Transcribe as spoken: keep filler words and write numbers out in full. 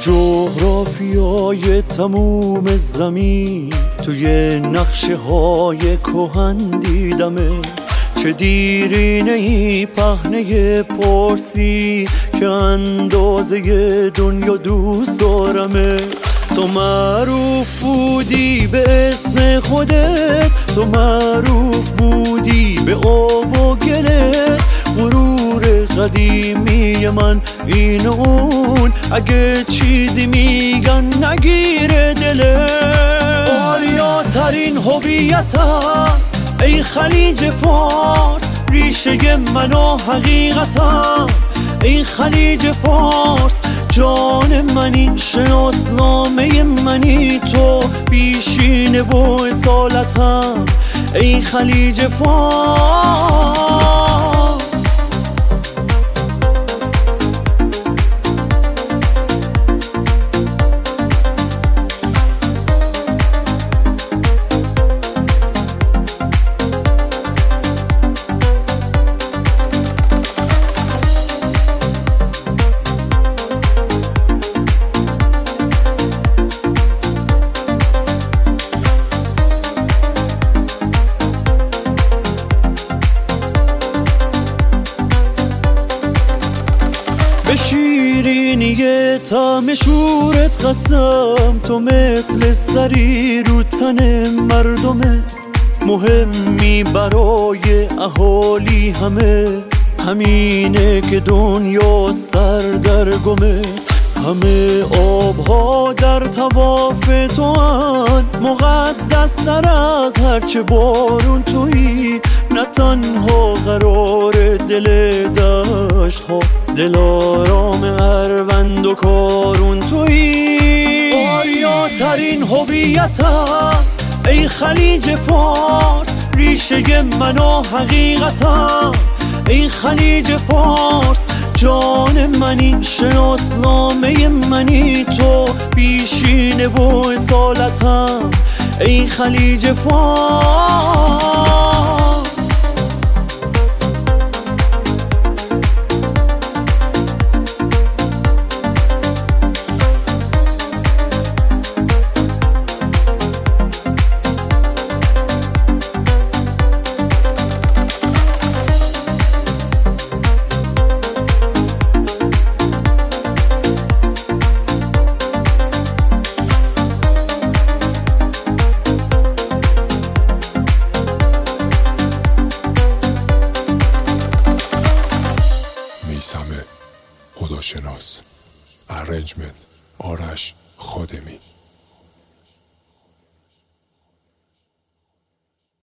جغرافیای تموم زمین توی نقشه های کهن دیدمه. چه دیرینه ای پهنه پرسی که اندازه دنیا دوست دارمه. تو معروف بودی به اسم خودت، تو معروف بودی به آب و گلت. غرور قدیمی من این و اون، اگه چیزی میگن نگیره دلت. آریاترین هویتم ای خلیج فارس، ریشه من و حقیقتم ای خلیج فارس. جان منی، شناسنامه منی، تو پیشینه و اصالتم ای خلیج فارس. به شیرینی طعم شورت قسم، تو مثل سری رو تن مردمت. مهمی برای اهالی همه، همینه که دنیا سر در گمه. همه آبها در طواف تو ان، مقدس تر از هرچه بارون تویی. نه تنها قرار دل دشت ها، دلارام اروند و کارون تویی. آریاترین هویتم ای خلیج فارس، ریشه من و حقیقتم ای خلیج فارس. جان منی، شناسنامه منی، تو پیشینه و اصالتم ای خلیج فارس. میثم خداشناس. ارنجمنت آرش خادمی.